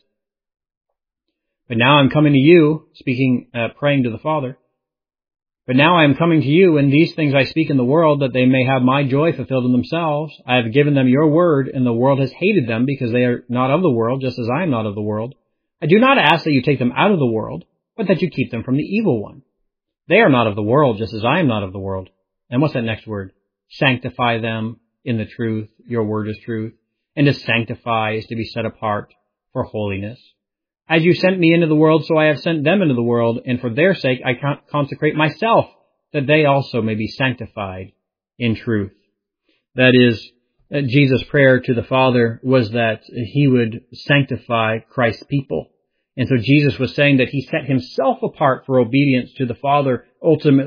but now I'm coming to you, speaking, uh, praying to the Father. But now I am coming to you, and these things I speak in the world, that they may have my joy fulfilled in themselves. I have given them your word, and the world has hated them, because they are not of the world, just as I am not of the world. I do not ask that you take them out of the world, but that you keep them from the evil one. They are not of the world, just as I am not of the world. And what's that next word? Sanctify them in the truth. Your word is truth. And to sanctify is to be set apart for holiness. As you sent me into the world, so I have sent them into the world, and for their sake I consecrate myself, that they also may be sanctified in truth. That is, Jesus' prayer to the Father was that he would sanctify Christ's people. And so Jesus was saying that he set himself apart for obedience to the Father, ultimately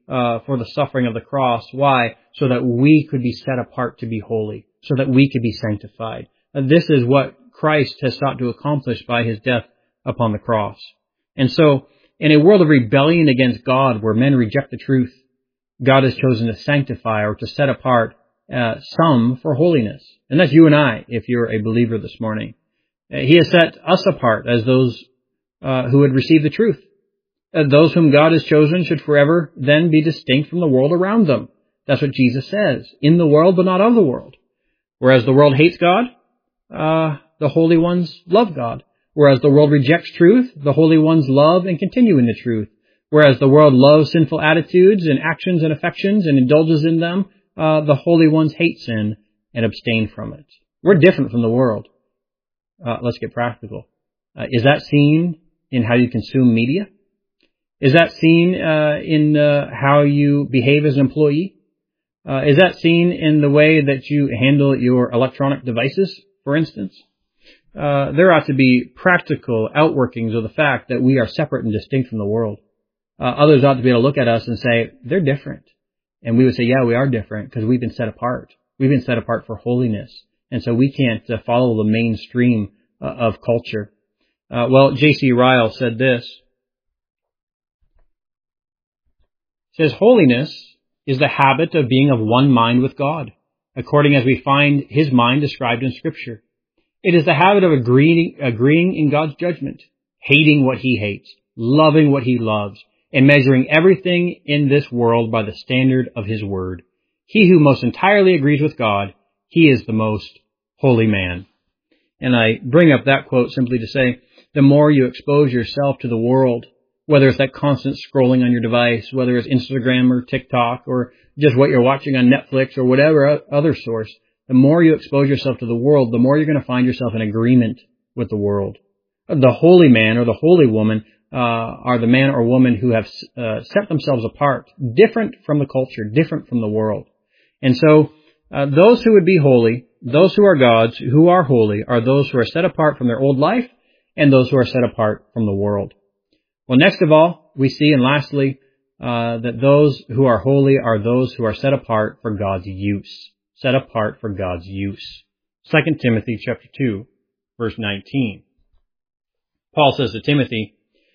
uh, for the suffering of the cross. Why? So that we could be set apart to be holy, so that we could be sanctified. And this is what Christ has sought to accomplish by his death upon the cross. And so, in a world of rebellion against God, where men reject the truth, God has chosen to sanctify or to set apart uh, some for holiness. And that's you and I, if you're a believer this morning. Uh, he has set us apart as those uh, who had received the truth. Uh, those whom God has chosen should forever then be distinct from the world around them. That's what Jesus says. In the world, but not of the world. Whereas the world hates God, uh, the holy ones love God. Whereas the world rejects truth, the holy ones love and continue in the truth. Whereas the world loves sinful attitudes and actions and affections and indulges in them, uh, the holy ones hate sin and abstain from it. We're different from the world. Uh, let's get practical. Uh, is that seen in how you consume media? Is that seen uh, in uh, how you behave as an employee? Uh, is that seen in the way that you handle your electronic devices, for instance? Uh, there ought to be practical outworkings of the fact that we are separate and distinct from the world. Uh, others ought to be able to look at us and say, they're different. And we would say, yeah, we are different because we've been set apart. We've been set apart for holiness. And so we can't uh, follow the mainstream uh, of culture. Uh, well, J C Ryle said this. He says, holiness is the habit of being of one mind with God, according as we find his mind described in Scripture. It is the habit of agreeing, agreeing in God's judgment, hating what he hates, loving what he loves, and measuring everything in this world by the standard of his word. He who most entirely agrees with God, he is the most holy man. And I bring up that quote simply to say, the more you expose yourself to the world, whether it's that constant scrolling on your device, whether it's Instagram or TikTok or just what you're watching on Netflix or whatever other source, the more you expose yourself to the world, the more you're going to find yourself in agreement with the world. The holy man or the holy woman uh, are the man or woman who have uh, set themselves apart, different from the culture, different from the world. And so uh, those who would be holy, those who are God's, who are holy, are those who are set apart from their old life and those who are set apart from the world. Well, next of all, we see, and lastly, uh, that those who are holy are those who are set apart for God's use. Set apart for God's use. Second Timothy chapter two, verse nineteen. Paul says to Timothy,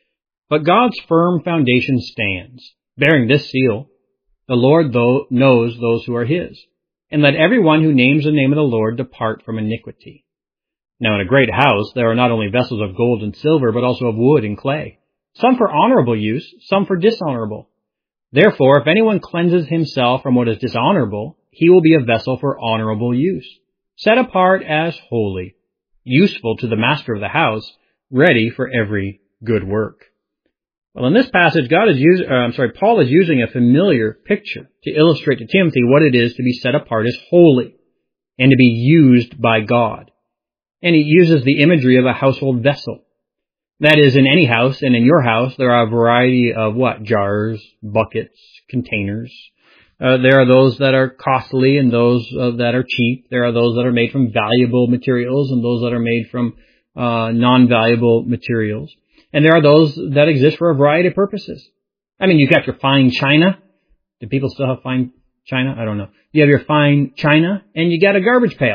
but God's firm foundation stands, bearing this seal, the Lord though knows those who are his, and let everyone who names the name of the Lord depart from iniquity. Now in a great house there are not only vessels of gold and silver, but also of wood and clay, some for honorable use, some for dishonorable. Therefore, if anyone cleanses himself from what is dishonorable, he will be a vessel for honorable use, set apart as holy, useful to the master of the house, ready for every good work. Well, in this passage, God is using, uh, I'm sorry, Paul is using a familiar picture to illustrate to Timothy what it is to be set apart as holy and to be used by God. And he uses the imagery of a household vessel. That is, in any house, and in your house, there are a variety of what? Jars, buckets, containers. Uh, there are those that are costly and those uh, that are cheap. There are those that are made from valuable materials and those that are made from uh, non-valuable materials. And there are those that exist for a variety of purposes. I mean, you got your fine china. Do people still have fine china? I don't know. You have your fine china, and you got a garbage pail.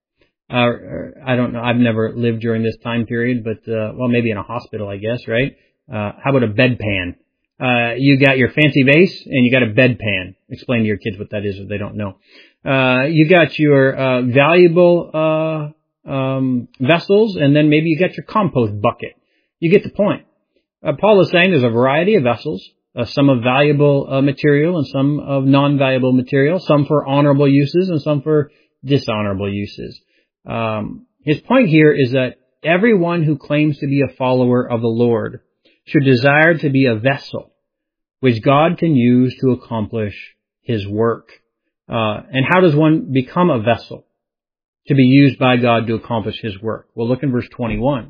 Uh, I don't know. I've never lived during this time period, but, uh, well, maybe in a hospital, I guess, right? Uh, how about a bedpan? Uh, you got your fancy vase and you got a bedpan. Explain to your kids what that is if they don't know. Uh, you got your, uh, valuable, uh, um, vessels, and then maybe you got your compost bucket. You get the point. Uh, Paul is saying there's a variety of vessels, uh, some of valuable, uh, material and some of non-valuable material, some for honorable uses and some for dishonorable uses. Um, his point here is that everyone who claims to be a follower of the Lord should desire to be a vessel which God can use to accomplish his work. Uh, and how does one become a vessel to be used by God to accomplish his work? Well, look in verse twenty-one.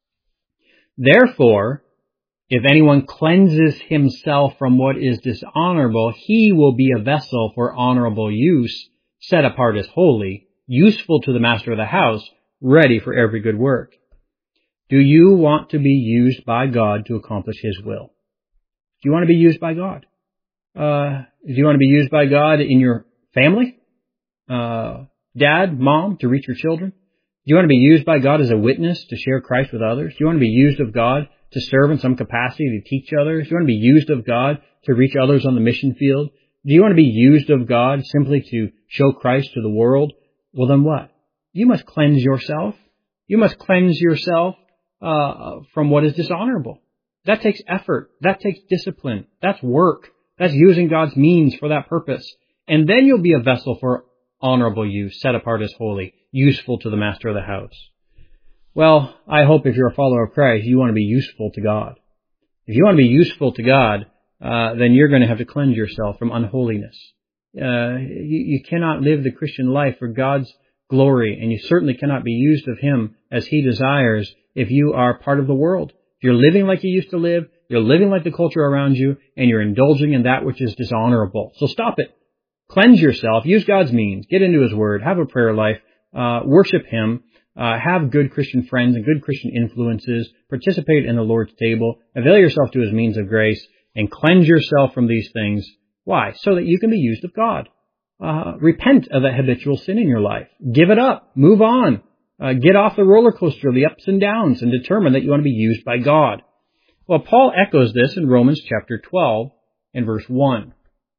Therefore, if anyone cleanses himself from what is dishonorable, he will be a vessel for honorable use, set apart as holy, useful to the master of the house, ready for every good work. Do you want to be used by God to accomplish his will? Do you want to be used by God? Uh, do you want to be used by God in your family? Uh, dad, mom, to reach your children? Do you want to be used by God as a witness to share Christ with others? Do you want to be used of God to serve in some capacity to teach others? Do you want to be used of God to reach others on the mission field? Do you want to be used of God simply to show Christ to the world? Well, then what? You must cleanse yourself. You must cleanse yourself uh, from what is dishonorable. That takes effort. That takes discipline. That's work. That's using God's means for that purpose. And then you'll be a vessel for honorable use, set apart as holy, useful to the master of the house. Well, I hope if you're a follower of Christ, you want to be useful to God. If you want to be useful to God, uh, then you're going to have to cleanse yourself from unholiness. Uh, you, you cannot live the Christian life for God's glory, and you certainly cannot be used of Him as He desires if you are part of the world. If you're living like you used to live, you're living like the culture around you, and you're indulging in that which is dishonorable. So stop it. Cleanse yourself. Use God's means. Get into His Word. Have a prayer life. Uh, worship Him. Uh, have good Christian friends and good Christian influences. Participate in the Lord's table. Avail yourself to His means of grace, and cleanse yourself from these things. Why? So that you can be used of God. Uh, repent of that habitual sin in your life. Give it up. Move on. Uh, get off the roller coaster of the ups and downs and determine that you want to be used by God. Well, Paul echoes this in Romans chapter twelve and verse one.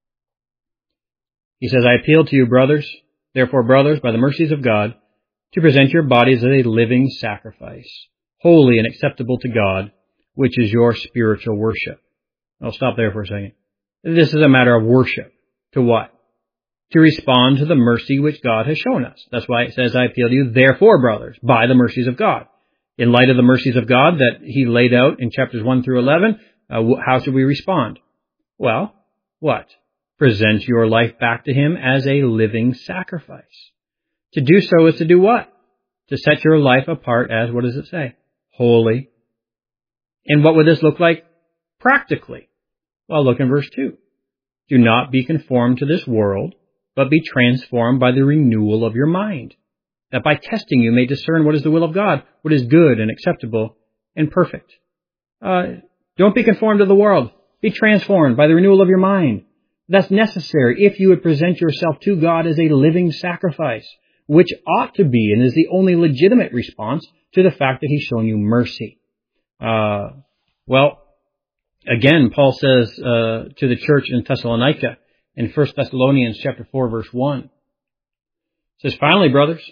He says, I appeal to you, brothers, therefore, brothers, by the mercies of God, to present your bodies as a living sacrifice, holy and acceptable to God, which is your spiritual worship. I'll stop there for a second. This is a matter of worship. To what? To respond to the mercy which God has shown us. That's why it says, I appeal to you, therefore, brothers, by the mercies of God. In light of the mercies of God that He laid out in chapters one through eleven, uh, how should we respond? Well, what? Present your life back to Him as a living sacrifice. To do so is to do what? To set your life apart as, what does it say? Holy. And what would this look like practically? Well, look in verse two. Do not be conformed to this world, but be transformed by the renewal of your mind, that by testing you may discern what is the will of God, what is good and acceptable and perfect. Uh, don't be conformed to the world. Be transformed by the renewal of your mind. That's necessary if you would present yourself to God as a living sacrifice, which ought to be and is the only legitimate response to the fact that He's shown you mercy. Uh, well, again, Paul says uh, to the church in Thessalonica in First Thessalonians chapter four, verse one, it says, finally, brothers,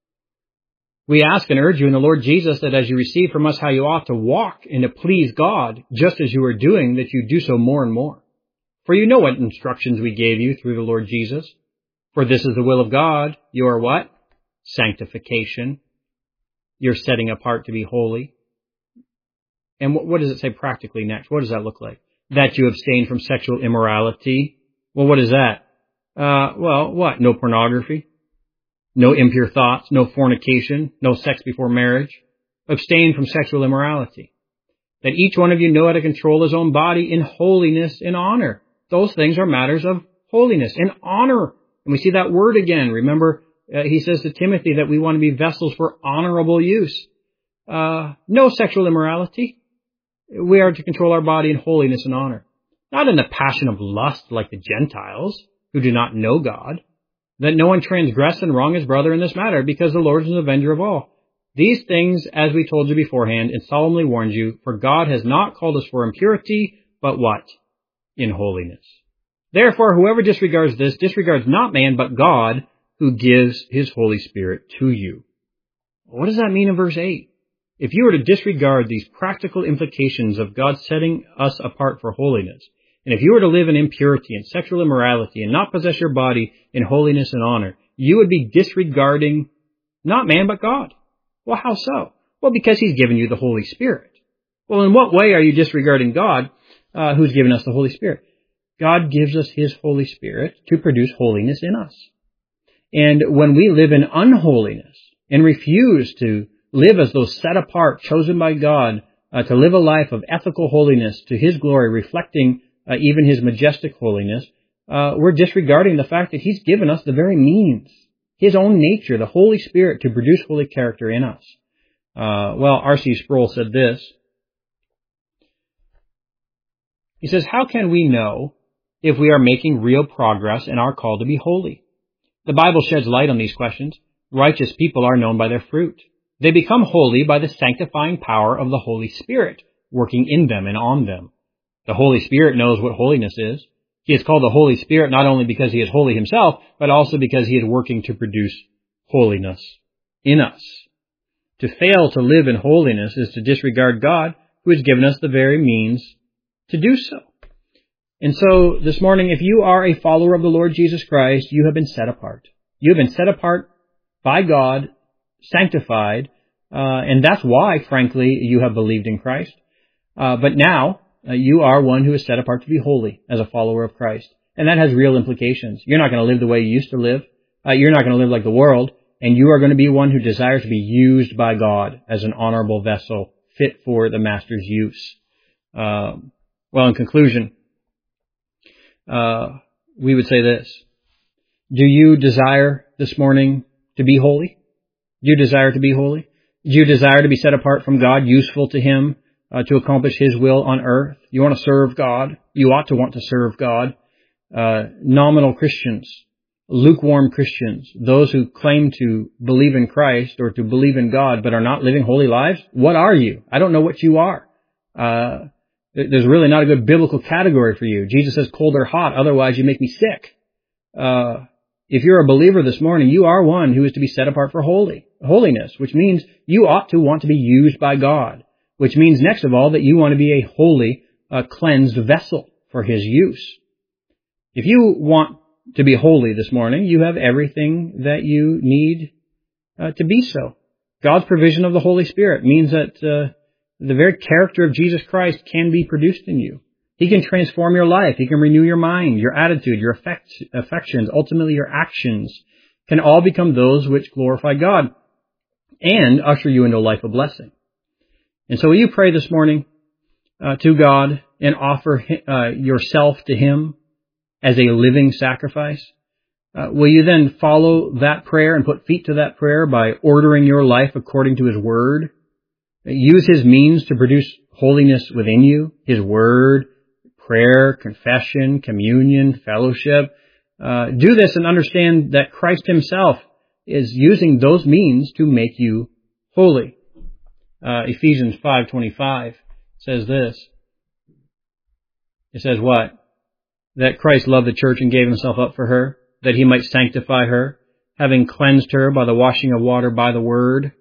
we ask and urge you in the Lord Jesus that as you receive from us how you ought to walk and to please God, just as you are doing, that you do so more and more. For you know what instructions we gave you through the Lord Jesus. For this is the will of God, your what? Sanctification. You're setting apart to be holy. And what, what does it say practically next? What does that look like? That you abstain from sexual immorality. Well, what is that? Uh, well, what? No pornography. No impure thoughts. No fornication. No sex before marriage. Abstain from sexual immorality. That each one of you know how to control his own body in holiness and honor. Those things are matters of holiness and honor. And we see that word again. Remember, uh, he says to Timothy that we want to be vessels for honorable use. Uh, no sexual immorality. We are to control our body in holiness and honor. Not in the passion of lust like the Gentiles who do not know God. That no one transgress and wrong his brother in this matter, because the Lord is an avenger of all. These things, as we told you beforehand and solemnly warned you, for God has not called us for impurity, but what? In holiness. Therefore, whoever disregards this, disregards not man, but God, who gives His Holy Spirit to you. What does that mean in verse eight? If you were to disregard these practical implications of God setting us apart for holiness, and if you were to live in impurity and sexual immorality and not possess your body in holiness and honor, you would be disregarding not man, but God. Well, how so? Well, because He's given you the Holy Spirit. Well, in what way are you disregarding God, uh, who's given us the Holy Spirit? God gives us His Holy Spirit to produce holiness in us. And when we live in unholiness and refuse to live as those set apart, chosen by God, uh, to live a life of ethical holiness to His glory, reflecting uh, even His majestic holiness, uh, we're disregarding the fact that He's given us the very means, His own nature, the Holy Spirit, to produce holy character in us. Uh, well, R C Sproul said this. He says, how can we know if we are making real progress in our call to be holy? The Bible sheds light on these questions. Righteous people are known by their fruit. They become holy by the sanctifying power of the Holy Spirit working in them and on them. The Holy Spirit knows what holiness is. He is called the Holy Spirit not only because he is holy himself, but also because he is working to produce holiness in us. To fail to live in holiness is to disregard God, who has given us the very means to do so. And so this morning, if you are a follower of the Lord Jesus Christ, you have been set apart. You have been set apart by God, sanctified, uh, and that's why, frankly, you have believed in Christ. Uh, but now, uh, you are one who is set apart to be holy as a follower of Christ. And that has real implications. You're not going to live the way you used to live. Uh, you're not going to live like the world. And you are going to be one who desires to be used by God as an honorable vessel, fit for the Master's use. Um, well, in conclusion, uh, we would say this. Do you desire this morning to be holy? Do you desire to be holy? Do you desire to be set apart from God, useful to Him, uh, to accomplish His will on earth? You want to serve God? You ought to want to serve God. Uh, nominal Christians, lukewarm Christians, those who claim to believe in Christ or to believe in God but are not living holy lives, what are you? I don't know what you are. Uh, there's really not a good biblical category for you. Jesus says cold or hot, otherwise you make me sick. Uh, if you're a believer this morning, you are one who is to be set apart for holy, holiness, which means you ought to want to be used by God, which means next of all that you want to be a holy, uh, cleansed vessel for His use. If you want to be holy this morning, you have everything that you need uh, to be so. God's provision of the Holy Spirit means that uh, the very character of Jesus Christ can be produced in you. He can transform your life. He can renew your mind, your attitude, your affect, affections, ultimately your actions can all become those which glorify God and usher you into a life of blessing. And so will you pray this morning uh, to God and offer uh, yourself to Him as a living sacrifice? Uh, will you then follow that prayer and put feet to that prayer by ordering your life according to His Word? Use His means to produce holiness within you, His Word, prayer, confession, communion, fellowship. Uh, do this and understand that Christ Himself is using those means to make you holy. Uh, Ephesians five twenty-five says this. It says what? That Christ loved the church and gave Himself up for her, that He might sanctify her, having cleansed her by the washing of water by the Word,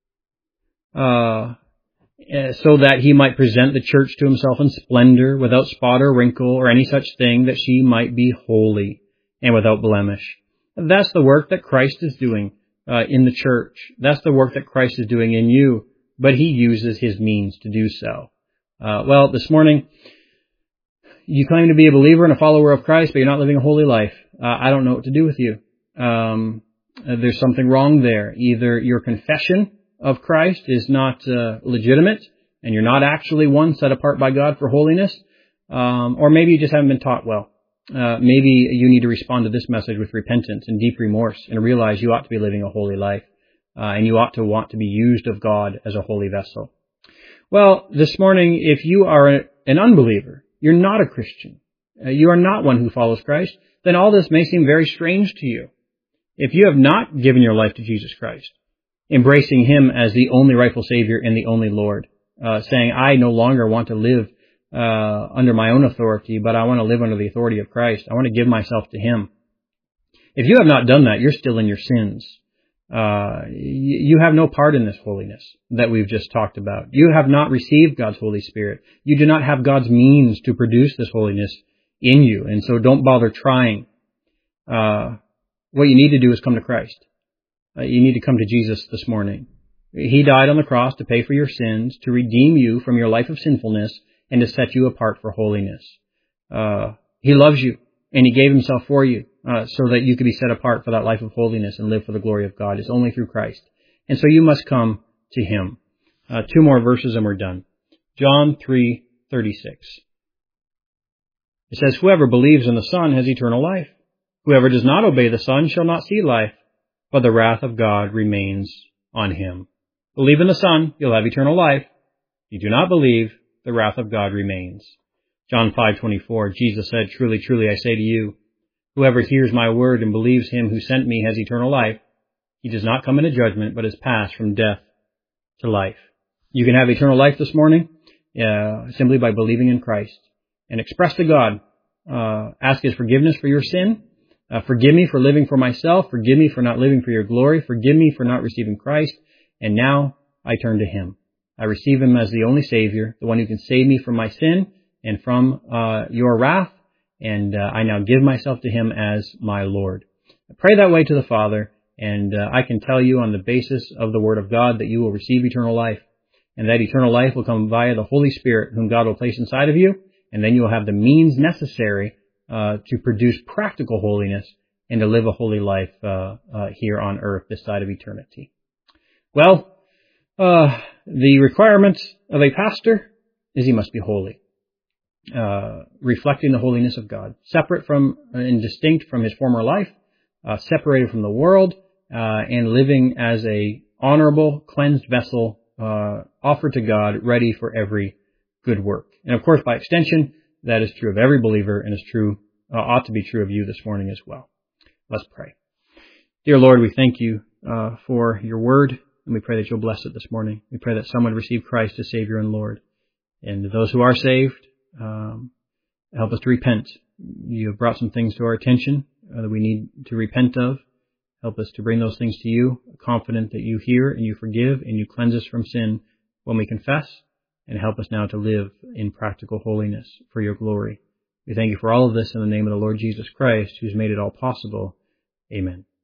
uh, so that He might present the church to Himself in splendor, without spot or wrinkle or any such thing, that she might be holy and without blemish. That's the work that Christ is doing uh, in the church. That's the work that Christ is doing in you, but He uses His means to do so. Uh, well, this morning, you claim to be a believer and a follower of Christ, but you're not living a holy life. Uh, I don't know what to do with you. Um, there's something wrong there. Either your confession of Christ is not uh, legitimate, and you're not actually one set apart by God for holiness, um, or maybe you just haven't been taught well. Uh, maybe you need to respond to this message with repentance and deep remorse and realize you ought to be living a holy life, uh, and you ought to want to be used of God as a holy vessel. Well, this morning, if you are a, an unbeliever, you're not a Christian, uh, you are not one who follows Christ, then all this may seem very strange to you. If you have not given your life to Jesus Christ, embracing Him as the only rightful Savior and the only Lord, uh, saying, I no longer want to live uh, under my own authority, but I want to live under the authority of Christ. I want to give myself to Him. If you have not done that, you're still in your sins. Uh, you have no part in this holiness that we've just talked about. You have not received God's Holy Spirit. You do not have God's means to produce this holiness in you, and so don't bother trying. Uh, what you need to do is come to Christ. Uh, you need to come to Jesus this morning. He died on the cross to pay for your sins, to redeem you from your life of sinfulness, and to set you apart for holiness. Uh, he loves you, and He gave Himself for you, uh, so that you could be set apart for that life of holiness and live for the glory of God. It's only through Christ. And so you must come to Him. Uh, two more verses and we're done. John three thirty-six. It says, whoever believes in the Son has eternal life. Whoever does not obey the Son shall not see life, but the wrath of God remains on him. Believe in the Son, you'll have eternal life. If you do not believe, the wrath of God remains. John five twenty-four, Jesus said, "Truly, truly, I say to you, whoever hears my word and believes him who sent me has eternal life. He does not come into judgment, but is passed from death to life." You can have eternal life this morning uh, simply by believing in Christ. And express to God, uh, ask his forgiveness for your sin. Uh, forgive me for living for myself. Forgive me for not living for your glory. Forgive me for not receiving Christ. And now I turn to him. I receive him as the only Savior, the one who can save me from my sin and from uh, your wrath. And uh, I now give myself to him as my Lord. I pray that way to the Father, and uh, I can tell you on the basis of the Word of God that you will receive eternal life. And that eternal life will come via the Holy Spirit, whom God will place inside of you. And then you will have the means necessary uh, to produce practical holiness and to live a holy life uh, uh, here on earth this side of eternity. Well, uh, the requirements of a pastor is he must be holy, uh, reflecting the holiness of God, separate from and distinct from his former life, uh, separated from the world, uh, and living as a honorable, cleansed vessel uh, offered to God, ready for every good work. And of course, by extension, that is true of every believer and is true, uh, ought to be true of you this morning as well. Let's pray. Dear Lord, we thank you uh, for your word, and we pray that you'll bless it this morning. We pray that someone receive Christ as Savior and Lord. And those who are saved, um, help us to repent. You have brought some things to our attention uh, that we need to repent of. Help us to bring those things to you, confident that you hear and you forgive and you cleanse us from sin when we confess. And help us now to live in practical holiness for your glory. We thank you for all of this in the name of the Lord Jesus Christ, who's made it all possible. Amen.